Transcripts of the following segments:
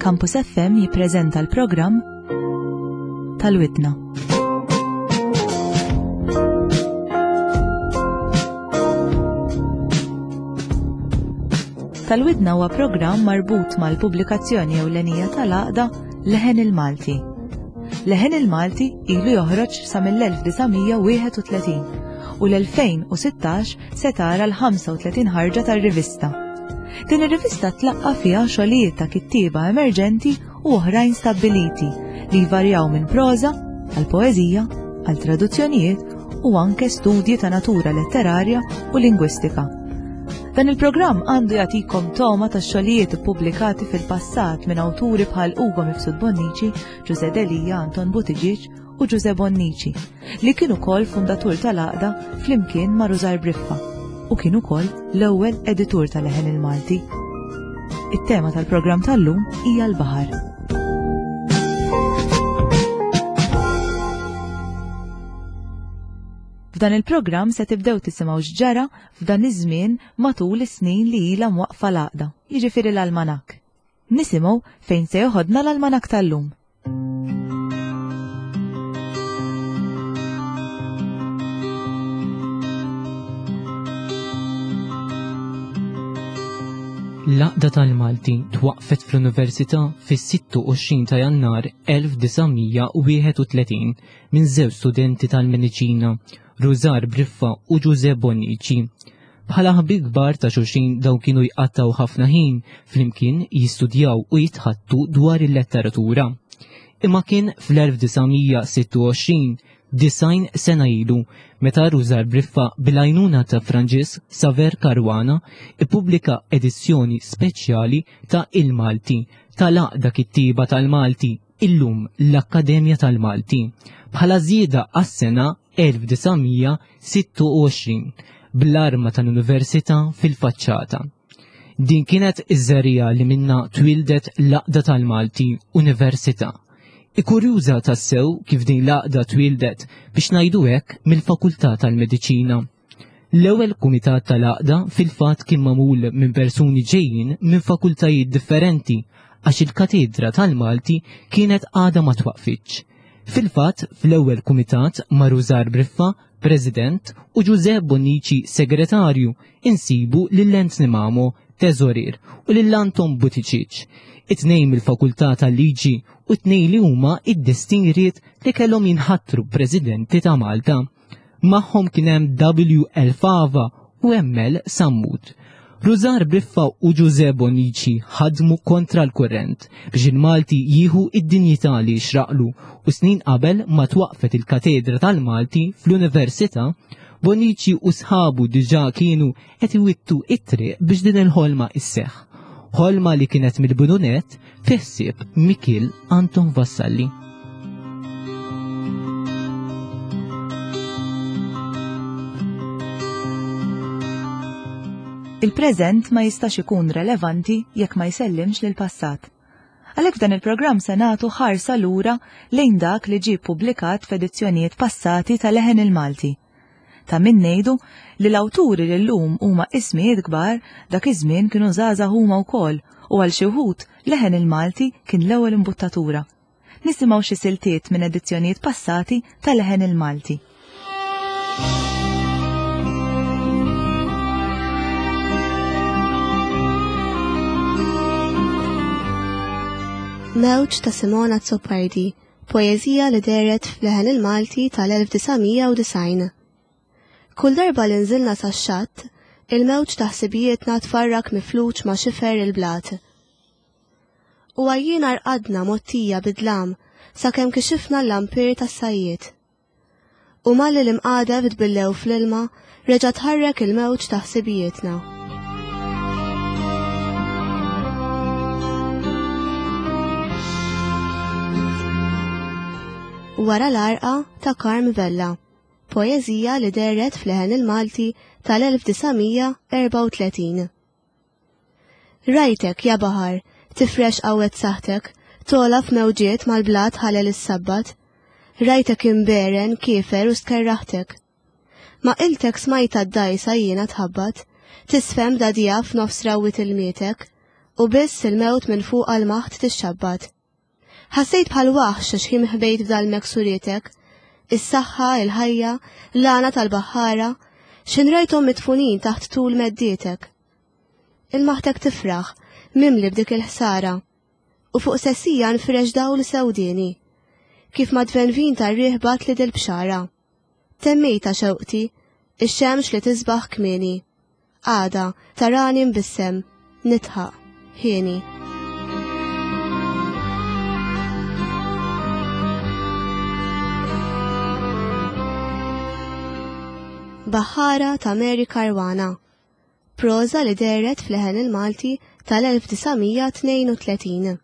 Campus FM jippreżenta l-programm Tal-Widna. Tal-Widna huwa programm marbut mal-pubblikazzjoni ewlenija tal-għaqda Leħen il-Malti. Leħen il-Malti ilu joħroġ sa mill-1931 u l-2016 se tara l-35 ħarġa tar-rivista. Din ir-rivista tlaqqa fiha xogħlijiet ta' kittieba emerġenti u oħrajn stabbiliti li jvarjaw minn proża għal poeżija, għal traduzzjonijiet u anke studji ta' natura letterarja u lingwistika. Dan il-programm għandu jagħtikom toma ta' xogħlijiet ippubblikati fil-passat minn awturi bħal Ugo Mifsud Bonnici, Giuseppe Delija, Anton Buttigieg u Giuseppe Bonnici, li kienu kol fundatur tal-għaqda flimkien ma' Rużar Briffa u kienu kol l-ewwel editur tal-Leħen il-Malti. It-tema tal-programm tal-lum hija l-baħar. F'dan il-programm se tibdew tisimgħu x'ġara f'dan iż-żmien matul is-snin li ilha mwaqfa l-għaqda, jiġifieri l-almanak. Nisimgħu fejn se joħodna l-almanak tal-lum. L-għaqda tal-Malti twaqqfet fl-Università fis-26 ta' Jannar 1931 minn żewġ studenti tal-Mediċina, Rużar Briffa u Giuseppe Bonnici. Bħala ħabib kbar ta' xulxin dawn kienu jqattaw ħafna ħin flimkien jistudjaw u jitħattu dwar il-letteratura. Imma kien fl-1926 90 sena ilu, meta Rużar Briffa bil-għajnuna ta' Franġisk Saver Karwana ippubblika edizzjoni speċjali ta' Il-Malti, tal-għaqda kittiba tal-Malti, illum l-Akkademja tal-Malti, bħala żieda għas-sena 1926 bl-arma tal-Università fil-faċċata. Din kienet iż-żerija li minna twildet l-għaqda tal-Malti Università. Ikurjuża tassew kif din l-għaqda twildet biex ngħidu hekk mill-Fakultà tal-Mediċina. L-ewwel kumitat tal-għaqda fil-fatt kien magħmul minn persuni ġejjin minn fakultajiet differenti għax il-katedra tal-Malti kienet għadha ma twaqfitx. Fil-fatt fl-ewwel kumitat ma' Rużar Briffa, President, u Giuseppe Bonnici, Segretarju, insibu lil-Lent Nimamo, Teżorir, u lil-Anton Buttigieg, it-tnejn mill-Fakultà tal-Liġi u t-tnejn li huma id-distinriet li kellhom jinħattru Presidenti ta' Malta. Magħhom kien hemm W.L. Fava u M.L. Sammut. Rużar Briffa u Giuseppe Bonnici ħadmu kontra l-kurrent biex il-Malti jieħu id-dinjità li xraqlu u snin qabel ma twaqfet il-Katedra tal-Malti fl-Università, Bonnici u sħabu diġà kienu qed iwittu it-triq biex din il-ħolma isseħħ. Ħolma li kienet mill-bidunet fissib Mikil Anton Vassalli. Il-preżent ma jistax ikun relevanti jekk ma jsellimx lill-passat. Għalhekk f'dan il-programm se nagħtu ħarsa lura lejn dak li ġie ppubblikat f'edizzjonijiet passati ta' Leħen il-Malti. Ta' min ngħidu li l-awturi li llum huma ismijiet kbar dak iż-żmien kienu żgħażagħ huma wkoll u għal xi wħud Leħen il-Malti kien l-ewwel imbuttatura. Nisimgħu xi siltiet minn edizzjonijiet passati ta' Leħen il-Malti. Mewġ ta' Simona Zoppardi, poeżija li deret f'Leħen il-Malti tal-1990. Kull darba li nżilna sax-xatt, il-mewġ ta' ħsibijietna tfarrak mifluċ ma' xifer il-blat. U għajjina rqadna mottija bidlam sakemm kixifna l-lampir tas-sajjiet. U malli l-imqada bitbillew fl-ilma reġa' tħarrek il-mewġ ta' ħsibijietna. Wara l-arqa ta' Carm Vella, poeżija li deret f'Leħen il-Malti tal-1934. Rajtek, ja baħar, tifrex qawwet saħtek, tola f'mewġiet mal-blat ħalel is-sabbat. Rajtek imberen, kiefer u skerraħtek. Ma qiltek smajta d-dajsa jiena tħabbat, tisfem dadija f'nofs rawwit il-mietek, u biss il-mewt minn fuq għal-maħt tixxabbat. Ħassejt bħal waħx x'ħim ħbejt f'dal-meksurietek, is-saħħa, il-ħajja, l-għana tal-baħħara, x'inrajthom mitfunin taħt tul meddietek. Il-maħtek tifraħ, mimli b'dik il-ħsara, u fuq sessija nfresh dawl sewdieni, kif madvenvin tar-riħ bat li dil-bxara. Temmejta xewqti, ix-xemx li tisbaħ kmieni, għada tarani mbissem, nitħaq, ħieni. Baħħara ta' Mary Caruana, proza li deret fl-Leħen il-Malti tal-1932.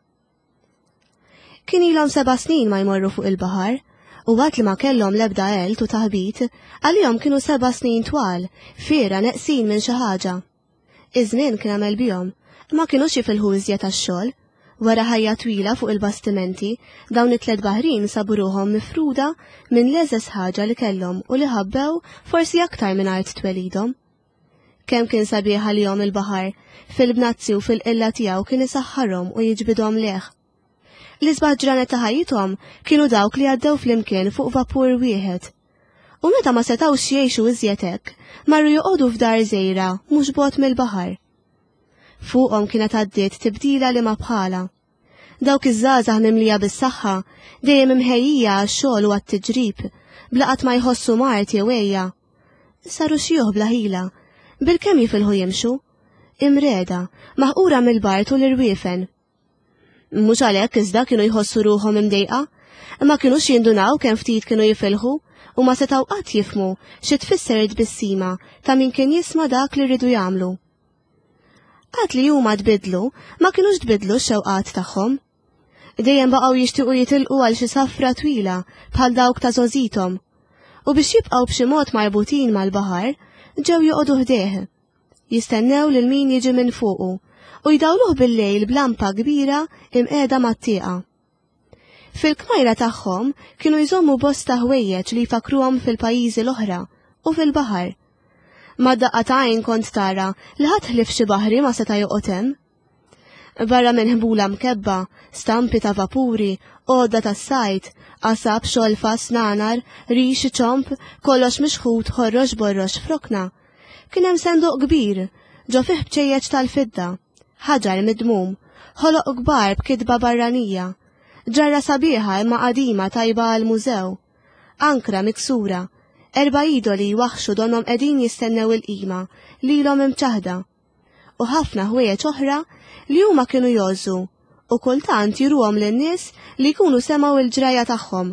Kien ilhom 7 snin ma jmorru fuq il-baħar, u waqt li ma kellhom l-ebda għelt u taħbit, għalihom kienu 7 snin twal, fiera neqsin minn xi ħaġa. Iż-żmien kien għamel bihom, ma kienux jifilħu iżjed tax-xogħol. Wara ħajja twila fuq il-bastimenti, dawn it-3 baħrin sabu ruhom mifruda minn l-eżes ħaġa li kellhom u li ħabbew forsi aktar minn art twelidhom. Kemm kien sabiħ għalihom il-baħar, fil-bnazzi u fil-qilla tiegħu kien isaħħarhom u jiġbidhom leħ. L-isbaħ ġranet ta' ħajjithom kienu dawk li għaddew flimkien fuq vapur wieħed. U meta ma setgħux jgħixu iżjed hekk, marru joqogħdu f'dar żejra mhux bogħod mill-baħar. Fuqhom kienet għaddiet tibdila li ma bħala. Dawk iż-żgħażagħ mimlija bis-saħħa, dejjem imħejjija għax-xogħol u għat-tiġrib, bla qatt ma jħossu mart jew ejja. Saru xieħ bla ħila, bil-kemm jifilħu jimxu, imreda, maħqura mill-bart u l-irwiefen. Mhux għalhekk iżda kienu jħossu ruhom imdejqa, ma kinux jindunaw kemm ftit kienu jifilħu u ma setgħu qatt jifhmu xi tfisser id-bissima ta' min kien jisma' dak li rridu jagħmlu. Għat li huma tbidlu, ma kienux tbidlu x-xewqat tagħhom. Dejjem baqgħu jixtiequ jitilqu għal xi safra twila bħal dawk ta' żożithom. U biex jibqgħu b'xi mod marbutin mal-baħar, ġew joqogħdu ħdeh. Jistennew lil min jiġi minn fuqu u jdawluh bil-lejl b'lampa kbira imqiegħda mat-tieqa. Fil-kmajra tagħhom kienu jżommu bosta ħwejjeġ li jfakruhom fil-pajjiżi l-oħra u fil-baħar. Ma daqqatajn kont tara li ħatħlif xi baħri ma seta' joqgħod hemm. Barra minn ħbula mkebba, stampi ta' vapuri, għodda tas-sajt, qasab xolfa snanar, rix ċomp, kollox mixħut ħorrox borrox frokna. Kien hemm senduq kbir, ġo fih bċejjeġ tal-fidda, ħaġar midmum, ħoloq kbar b'kitba barranija, ġarra sabiħa imma qadima tajba għal-mużew, ankra miksura, 4 idoli waħxu donhom qegħdin jistennew il-qima li l-hom imċaħda u ħafna ħwejjeġ oħra li huma kienu jożu u kultant jiruhom lin-nies li jkunu semgħu il-ġraja tagħhom.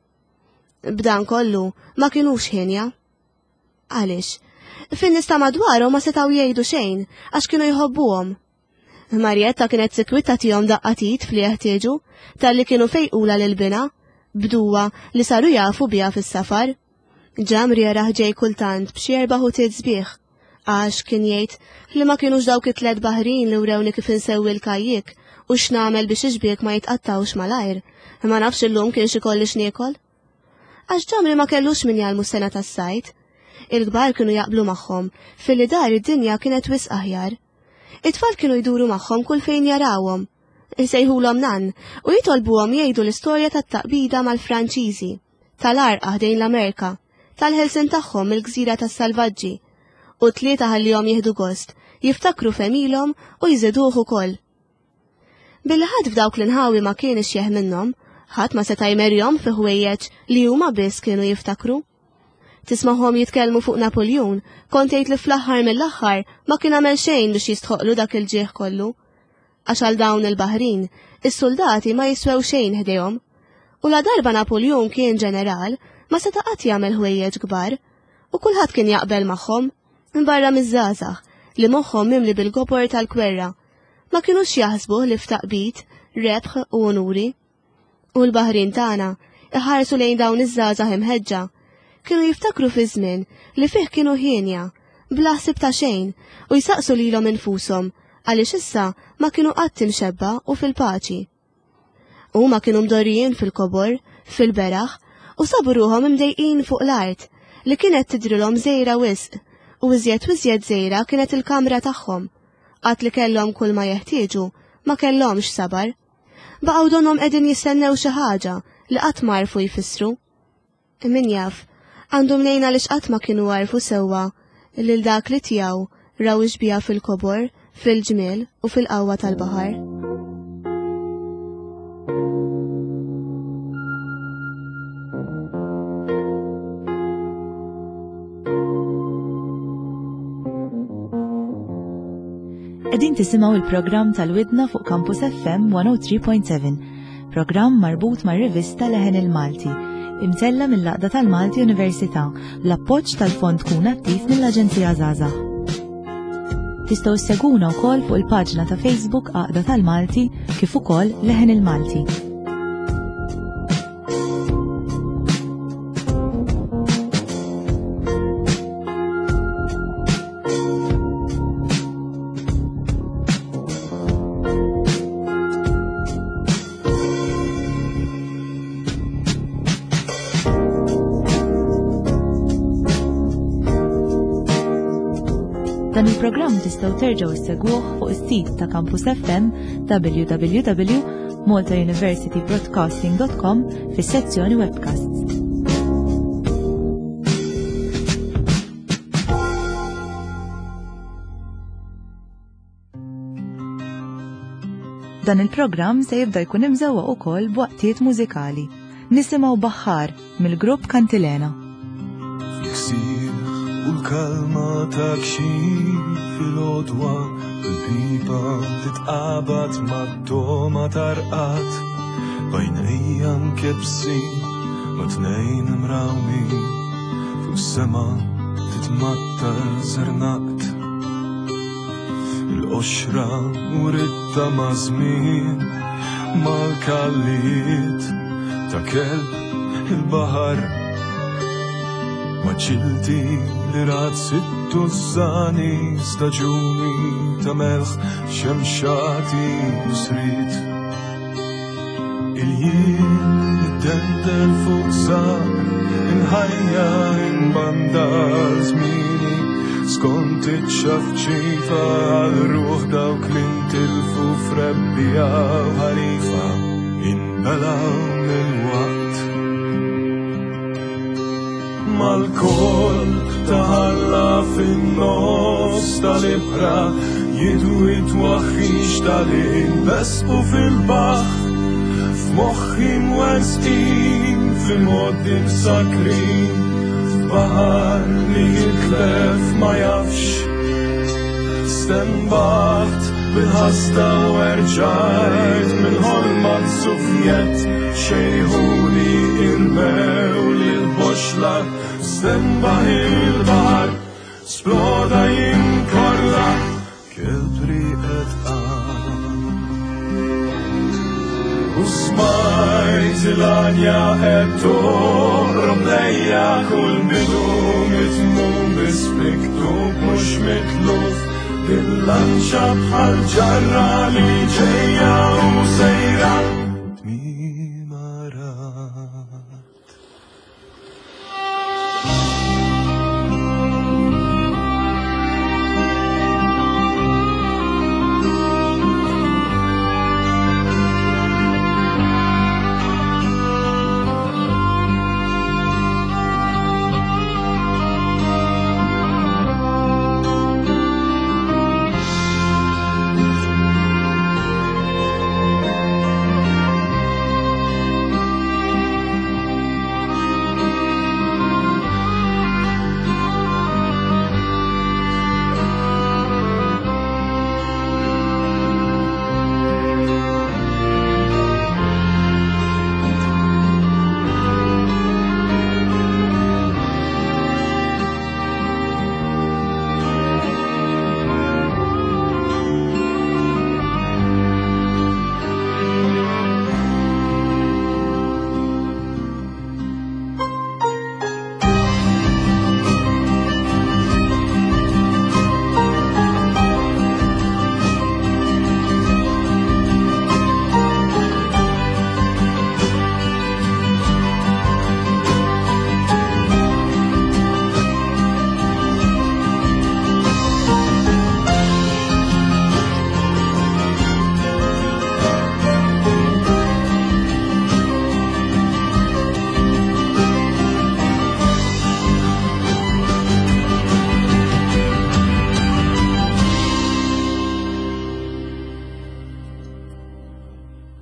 B'dan kollu ma kinux ħinja. Għaliex, fin-nies ta' madwarhom ma setgħu jgħidu xejn għax kienu jħobbuhom. Marjetta kienet sikwitta tihom daqqatit fli jeħtieġu talli kienu fejqula lil-bina bduwa li saru jafu biha fis-safar. Ġamri jaraħ ġej kultant b'xi 4 sbieħ, għax kien jgħid li ma kienux dawk it-3 baħrin li wrewni kif insewwi l-kajjik u x'nagħmel biex iġbiek ma jitqattawx malajr, ma nafx illum kien xi kolli x'niekol. Għax Ġamri ma kellux min jgħalmu s-sena tas-sajt. Il-kbar kienu jaqblu magħhom filli dar id-dinja kienet wisq aħjar. It-tfal kienu jduru magħhom kull fejn jarawhom, isejħulhom nan u jitolbuhom jgħidu l-istorja tat-taqbida mal-Franċiżi, tal-Arqaħ dejn l-Amerika, tal-ħelsin tagħhom il-gżira tas-salvaġġi u 3 ħallihom jieħdu gost, jiftakru femilhom u jżiduh ukoll. Billi ħadd f'dawk l-inħawi ma kienx jeħ minnhom, ħadd ma seta' jmerjhom fi ħwejjeġ li huma biss kienu jiftakru. Tisma'hom jitkellmu fuq Napoleon, kont jgħid li fl-aħħar mill-aħħar ma kien għamel xejn biex jistħoqlu dak il-ġieħ kollu. Għax għal dawn il-baħrin, is-soldati ma jiswew xejn ħdejhom. U la darba Napoleon kien ġeneral, ma seta' qatt jagħmel ħwejjeġ kbar u kulħadd kien jaqbel magħhom, barra miż-żgħażagħ li moħħhom mimli bil-gopor tal-kwerra, ma kinux jaħsbu li ftaqbit, rebħ u onuri. U l-baħrin tagħna iħarsu lejn dawn iż-żgħażagħ imħeġġa, kienu jiftakru fi żmien li fih kienu ħienja, bla ħsib ta' xejn u jsaqsu lilhom infushom għaliex issa ma kienu qatt imxebba u fil-paċi. Huma kienu mdorrijin fil-kobor, fil-beraħ, u sabu ruhom imdejqin fuq l-art li kienet tidrilhom żejra wisq u iżjed żejra kienet il-kamra tagħhom Qatt li kellhom kull ma jeħtieġu ma kellhomx sabar. Baqgħu donhom qegħdin jistennew xi ħaġa li qatt ma għarfu jfissru. Min jaf, għandhom ngħin għaliex qatt ma kienu għarfu sewwa lil dak li tiegħu raw ixbiha fil-kobor, fil-ġmiel u fil-qawwa tal-baħar. Qegħdin tisimgħu il-programm tal-Widna fuq Campus FM 103.7, programm marbut mar-rivista Leħen il-Malti, imtella mill-Laqda tal-Malti Università, l-appoġġ tal-Fond Kun Attiv mill-Aġenzija Żgħażagħ. Tistgħu sseguna wkoll fuq il-paġna ta' Facebook Għaqda tal-Malti kif ukoll Leħen il-Malti. Dan il-programm tistgħu terġgħu issegwuh fuq is-sit ta' Campus FM www.maltauniversitybroadcasting.com fis-sezzjoni Webcasts. Dan il-programm se jibda jkun imżewwa wkoll b'waqtiet mużikali. Nisimgħu Baħħar mill-grupp Kantilena. Kalma ta' kxif fil-odwa bil-pipa titqabad mad-doma tarqat bajnejja mkebsin ma' tnejn imrawmin fuq sema titmattar zernaqt il-qoxra u ritta ma' żmien mal-kalliet ta' kelb il-bahar maċilti li rat sittu z-zani staġuni ta' melħ xemxati u srit. Il-jien id-dendel fuq sar inħajja in-banda zmini skont iċ-xafċifa għal-ruħ dawk l-intilfu frebbija u ħarifa inbelaw mill-waqt. Mal-kol taħalla fin-nos tal-ibra jidu it-waħħix tal-inbesqu fil-baħ f'moħħi mwestin fil-moddim sakrin f'bahar li jitlef ma jafx stembaħt bil-ħasta u erġajt mill-ħolma t-sufjet xejħuni irmew li l-boxla stembaħ il-bahar sploda jinkorla kelbri et u smajt il-anja et torrob lejja kull bidu mitmu bispiktub mux mitluf bil-lanċa bħal ġarra li ġejja u sejra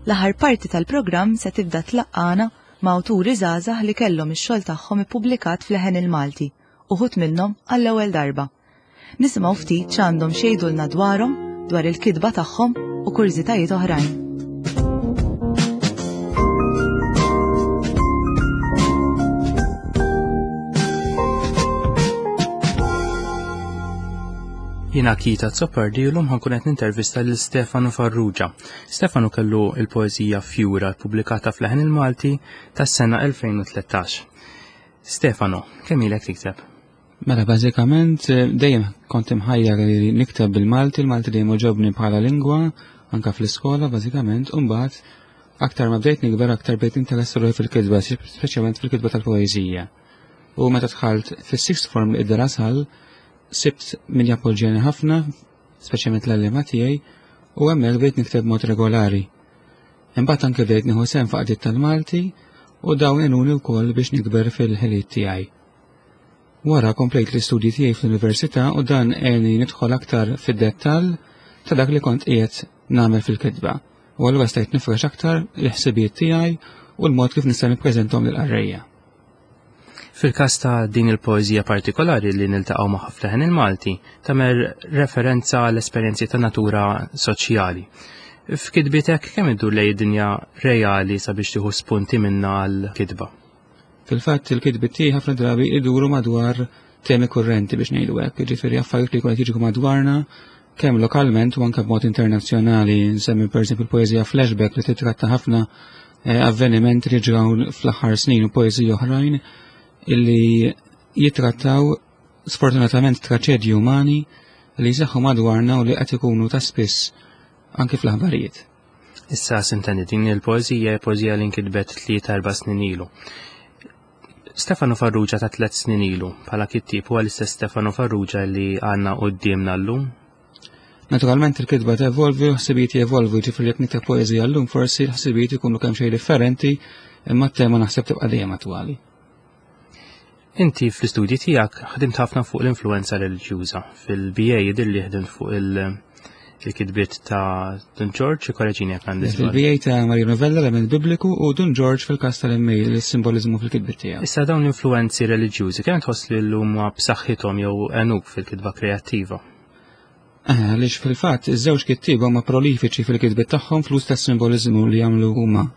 L-aħħar parti tal-programm se tibda tlaqqana ma' awturi żgħażagħ li kellhom ix-xogħol tagħhom ippubblikat fl-Leħen il-Malti, uħud minnhom għall-ewwel darba. Nisimgħu ftit x'għandhom xejdulna dwarhom, dwar il-kitba tagħhom u kurżitajiet oħrajn. Jina Kita Zoppardi u l-lum ħankun qed nintervista lil Stefano Farrugia. Stefano kellu il-poezija Fjura pubblikata fl-Leħen il-Malti tas-sena 2013. Stefano, kemm ilek tikteb? Mela bażikament dejjem kont imħajjar li nikteb bil-Malti, il-Malti dejjem ġobni bħala lingwa anke fl-iskola bażikament u mbagħad aktar ma bdejt nikber aktar bdejt interess fil-kitba, speċjalment fil-kitba tal-poeżija. U meta dħalt fis-sixth form li id-darasal sibt min jappoġġjani ħafna, speċjalment l-allima tiegħi, u hemmhekk bdejt nikteb mod regolari. Imbagħad anke bdejt nieħu sehem faqdiet tal-Malti u dawn għenuni wkoll biex nikber fil-ħiliet tiegħi. Wara komplejt l-istudji tiegħi fl-università u dan għeni nidħol aktar fid-dettall ta' dak li kont qiegħed nagħmel fil-kitba. U allura stajt nifrex aktar l-ħsibijiet tiegħi u l-mod kif nista' nippreżenthom lill-qarrejja. Fil-każ ta' din il-poeżija partikolari li niltaqgħu magħha fl-Leħen il-Malti tagħmel referenza għall esperjenzi ta' natura soċjali. F'kitbitek kemm iddur lejn id-dinja reali sabiex tieħu spunti minnha għall-kitba? Fil-fatt il-kitbi tiegħi ħafna drabi iduru madwar temi kurrenti biex ngħidu hekk, jiġifieri affarijiet li jkunu jiġu madwarna kemm lokalment u anke b'mod internazzjonali. Nsemmi pereżempju il-poeżija Flashback li titratta ħafna avvenimenti li ġraw fl-aħħar snin u poeżiji oħrajn illi jitrattaw sfortunatament traċedji umani li jseħħu madwarna u li qed ikunu ta' spiss anke fl-aħbarijiet. Issa senteni din il-poeżija poeżija li nkitbet 3-4 snin ilu. Stefano Farrugia ta' 3 snin ilu bħala kittib huwa l-istess Stefano Farrugia li għandna qudiemna llum? Naturalment il-kitba tevolvi u ħsibijiet jevolvu, ġifieri jekk nikteb poeżija llum forsi l-ħsibijiet ikunu kemm xejn differenti imma t-tema naħseb tibqa' dejjem attwali. Inti fl-istudji tiegħek ħdimt ħafna fuq l-influenza reliġjuża. Fil-BA jidhirli ħdimt fuq il-kitbiet ta' Don George, korreġini jekk għandi. Fil-BA ta' Maria Novella l-element bibliku u Don George fil-każ tal-MA l-simbolizmu fil-kitbiet tiegħek. Issa dawn l-influenzi reliġjużi kemm tħoss li huma b'saħħithom jew għenuk fil-kitba kreattiva? Għaliex fil-fatt iż-żewġ kittieba huma prolifiċi fil-kitbiet tagħhom flus tas-simbolizmu li jagħmlu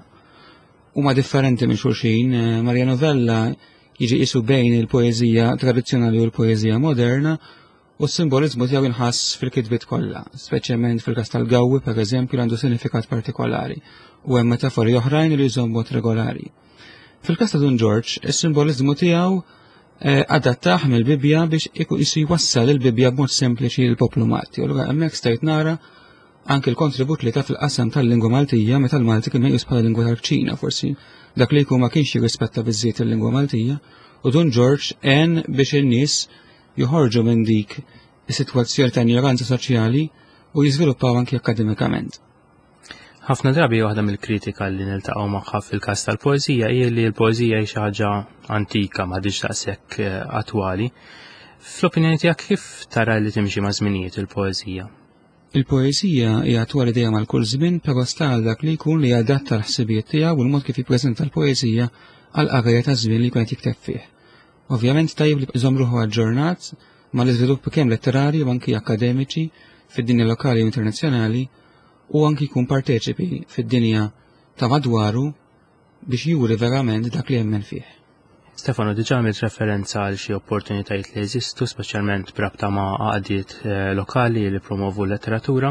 huma differenti minn xulxin. Maria Novella jiġi qisu bejn il-poeżija tradizzjonali u l-poeżija moderna u s-simbolizmu tiegħu jinħass fil-kitbiet kollha, speċjalment fil-każ tal-Gawwi pereżempju għandu sinifikat partikolari u hemm metafori oħrajn li jżomm mod regolari. Fil-każ ta' Don George, is-simbolizmu tiegħu adattaħ mill-Bibja biex isu jwassal il-Bibja b'mod sempliċi lill-poplu Malti. U hemmhekk stajt nara anke l-kontribut li ta' fil-qasam tal-lingwa Maltija meta l-Malti kien meqjus bħala lingwa tal-Ċina forsi. Dak li jkun ma kienx jirrispetta biżżejjed il-lingwa Maltija u Don George għen biex in-nies joħorġu minn dik is-sitwazzjoni ta' ignoranza soċjali u jiżviluppaw anke akademikament. Ħafna drabi waħda mill-kritika li niltaqgħu magħha fil-każ tal-poeżija hija li l-poeżija hi xi ħaġa antika m'għadix daqshekk attwali. Fl-opinjoni tiegħek kif tara li timxi ma' żminijiet il-poeżija? Il-poeżija hija attwali dejjem għal kull żmien però sta għal dak li jkun li jadatta l-ħsibijiet tiegħu u l-mod kif jippreżenta l-poeżija għal qarrija ta' żmien li jkun qed jikteb fih. Ovvjament tajjeb li jżomm ruħu aġġornat mal-iżviluppi kemm letterarji u anki akademiċi fid-dinja lokali u internazzjonali u anki jkun parteċipi fid-dinja ta' madwaru biex juri verament dak li jemmen fih. Stefano, diġà għamilt referenza għal xi opportunitajiet li jeżistu, speċjalment b'rabta ma' għaqdiet lokali li promovu l-letteratura.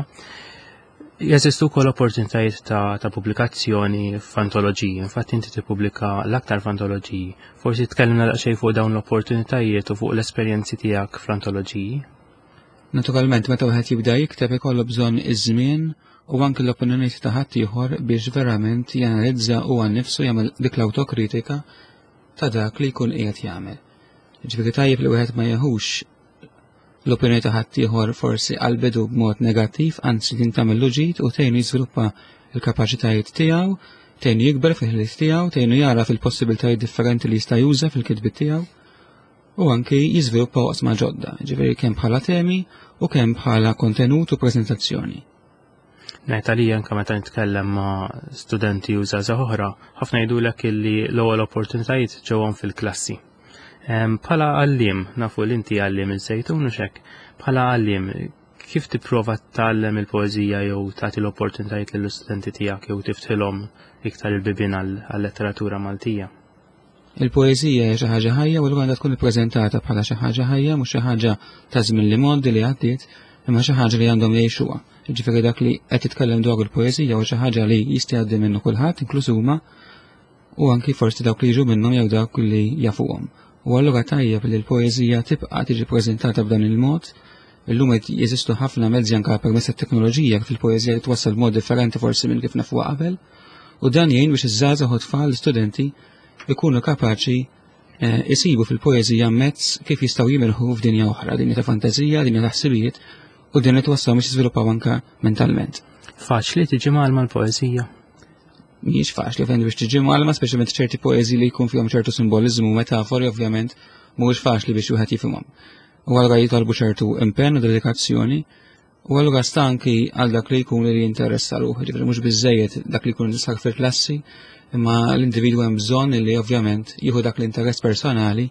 Jeżistu wkoll opportunitajiet ta' pubblikazzjoni f'antoloġiji, infatti inti tippubblika l-aktar f'antoloġiji. Forsi tkellimna daqsxejn fuq dawn l-opportunitajiet u fuq l-esperjenzi tiegħek fl-antoloġiji? Naturalment meta wieħed jibda jikteb ikollu bżonn iż-żmien u anke l-opinjonijiet ta' ħadd ieħor biex verament janalizza u għannifsu jagħmel dik l-awtokritika ta' dak li jkun qiegħed jagħmel. Ġifieri tajjeb li wieħed ma jeħux l-opinjoni ta' ħadd ieħor forsi għal-bidu b'mod negattiv, anzi din tagħmel ġid u tgħinu jiżviluppa l-kapaċitajiet tiegħu, tgħinu jikber fil-ħiliet tiegħu, tgħinu jara fil-possibilitajiet differenti li jista' juża fil-kitbiet tiegħu u anke jiżviluppa oqsma ġodda, ġifieri kemm bħala temi u kemm bħala kontenut u preżentazzjoni. Ngħid għalija anke meta nitkellem ma' studenti u żgħażagħ oħra, ħafna jgħidulek illi l-ewwel opportunitajiet ġewhom fil-klassi. Bħala għalliem, nafu li inti għalliem iż-żejtun u xek, bħala għalliem, kif tipprova tgħallem il-poeżija jew tagħti l-opportunitajiet lill-istudenti tiegħek jew tiftħilhom iktar il-bibien għall-letteratura Maltija? Il-poeżija hija xi ħaġa ħajja u għandha tkun ippreżentata bħala xi ħaġa ħajja mhux xi ħaġa ta' żmien li modi li għaddiet, imma xi ħaġa li għandhom jgħixuha. Jiġifieri dak li qed titkellem dwar il-poeżija u xi ħaġa li jista' jgħaddi minnu kulħadd, inkluż huma, u anki forsi dawk li jiġu minnhom jew dawk li jafuhom. U allura tajjeb li l-poeżija tibqa' tiġi ppreżentata b'dan il-mod. Illum qed jeżistu ħafna mezzi anke permezz tat-teknoloġija kif il-poeżija twassal b'mod differenti forsi minn kif nafuha qabel, u dan jgħin biex iż-żgħażagħ u tfal l-istudenti ikunu kapaċi isibu fil-poeżija mezz kif jistgħu jimirħu f'dinja oħra, dinja ta' fantażija, dinja ta' ħsibijiet, u din qed twassalhom biex jiżviluppaw anke mentalment. Faċli tiġi malma l-poeżija? Mhijiex faċli fejn biex tiġi malma, speċjalment ċerti poeżiji li jkun fihom ċertu simboliżmu u metafori ovvjament mhuwiex faċli biex wieħed jifhimhom. U allura jitolbu ċertu impenn u dedikazzjoni, u allura stanki għal dak li jkun li jinteressa ruħ, ġifieri mhux biżżejjed dak li jkun nisaq fil-klassi, imma l-individwu hemm bżonn li ovvjament jieħu dak l-interess personali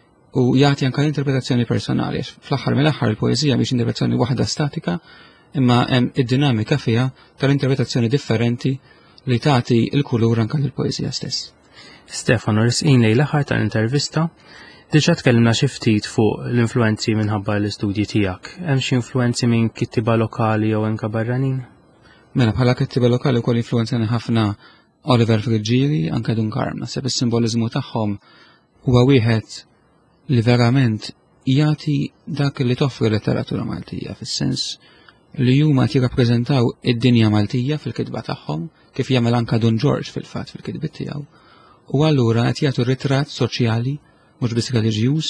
u jagħti anke l-interpretazzjoni personali. Fl-aħħar mill-aħħar il-poeżija mhix interpretazzjoni waħda statika, imma hemm id-dinamika fiha tal-interpretazzjoni differenti li tagħti l-kulur anke lill-poeżija stess. Stefano, risqin lejn l-aħħar tal-intervista, diġà tkellimna xi ftit fuq l-influenzi minħabba l-istudji tiegħek. Hemm xi influenzi minn kittiba lokali jew anke barranin? Mela bħala kittiba lokali wkoll influenzjani ħafna Oliver Frigieri, anke Dunkarm. Naħseb is-simboliżmu tagħhom huwa wieħed li verament jagħti dak li toffri letteratura Maltija, fis-sens li huma jirrappreżentaw id-dinja Maltija fil-kitba tagħhom, kif jagħmel anke Don George fil-fatt fil-kitbiet tiegħu. U allura qed jagħtu ritratt soċjali mhux biss reliġjuż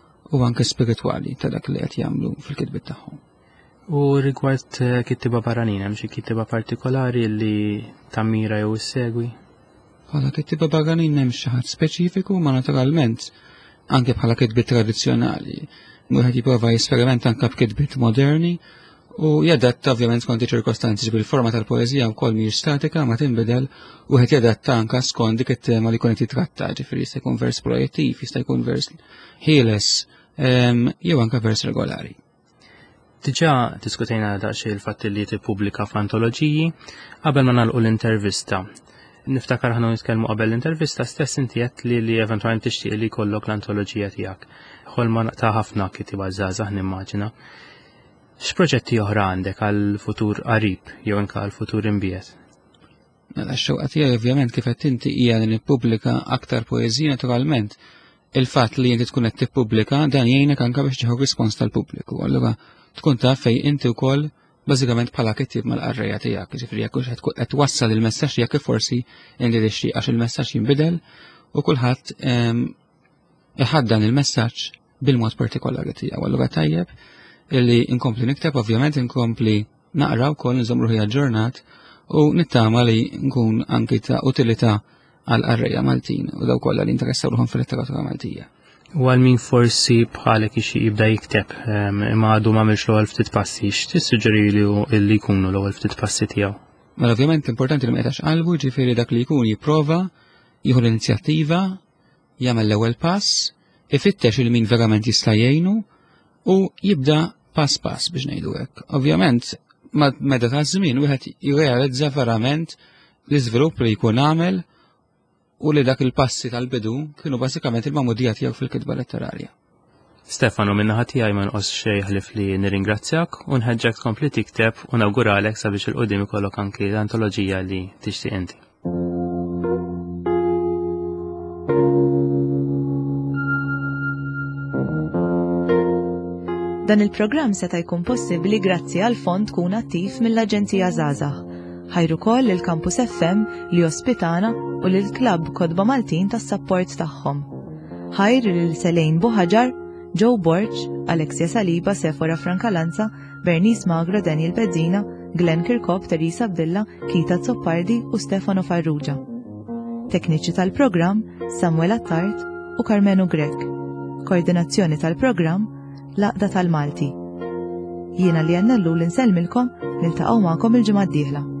u anke spiritwali ta' dak li qed jagħmlu fil-kitbiet tagħhom. U rigward kittiba barranin, hemm xi kittiba partikolari li tammira jew issegwi? Bħala kittiba barranin hemm xi ħadd speċifiku, ma naturalment anke bħala kitbiet tradizzjonali. Wieħed jipprova jesperimenta anke b'kitbiet moderni u jadatta ovvjament skont iċ-ċirkostanzi bil-forma tal-poeżija wkoll mhijiex statika ma tinbidel u wieħed jadatta anke skont dik it-tema li jkun qed jitratta, ġifieri jista' jkun vers projettiv, jista' jkun vers ħieles jew anke vers regolari. Diġà diskutejna daqsxejn il-fatt li tippubblika f'antoloġiji qabel ma nagħlqu l-intervista. Niftakar ħana nitkellmu qabel l-intervista stess inti qed li eventwalment tixtieq li jkollok l-antoloġija tiegħek. Ħolma ta' ħafna kittiba żgħażagħ nimmaġina. X'proġetti oħra għandek għall-futur qarib jew anke għall-futur imbiegħed? X-xewqa tiegħi ovvjament kif qed inti hija li nippubblika aktar poeżija naturalment. Il-fatt li inti tkun qed tippubblika dan jgħinek anke biex tieħu rispons tal-pubbliku. Allura tkun taf fejn inti wkoll bażikament bħala kittib mal-qarrejja tiegħek, ġifieri jekk qed twassal il-messaġġ jekk forsi inti tixtieq għax il-messaġġ jinbidel u kulħadd iħaddan il-messaġġ bil-mod partikolari tiegħu. Allura tajjeb illi inkompli nikteb ovvjament inkompli naqra wkoll nżomm ruħi aġġornat u nittama li nkun anki ta' utilità għall-qarrejja Maltin u daw kollha li interessaw ruħhom fil-letteratura Maltija. U għal min forsi bħalek ixi jibda jikteb imma għadu m'għamilx l-ewwel ftit passi, x'tissuġġeri li jkunu l-ewwel ftit passi tiegħu? Mela ovvjament importanti li ma jtax qalbu, ġifieri dak li jkun jipprova jieħu l-inizjattiva, jagħmel l-ewwel pass, ifittex il min verament jista' jgħinu u jibda pass pass biex ngħidu hekk. Ovvjament meta ta' żmien wieħed jirrealizza verament l-iżvilupp li jkun għamel u li dak il-passi tal-bidu kienu basikament il-mamudija tiegħu fil-kitba letterarja. Stefano, minnaħa tiegħi ma nqos xejn ħlif li nirringrazzjak u nħeġġek tkompli tikteb u nawguralek sabiex il-qudiem ikollok anki l-antoloġija li tixtieq inti. Dan il-programm seta' jkun possibbli grazzi għal fond tkun attiv mill-Aġenzija Żgħażagħ. Ħajru koll il-Campus FM li ospitana u l-Klabb Kodba Maltin tas-sapport tagħhom. Ħajr lil Selejn Buħaġar, Joe Borch, Alexia Saliba, Sephora Francalanza, Bernice Magro, Daniel Bezzina, Glenn Kirkop, Teresa Abdilla, Kita Zoppardi u Stefano Farrugia. Tekniċi tal-programm Samuel Attart u Carmenu Grek. Koordinazzjoni tal-programm Laqda tal-Malti. Jiena li Annellu l-inselmilkom niltaqgħu magħkom il-ġimgħa d-dieħla.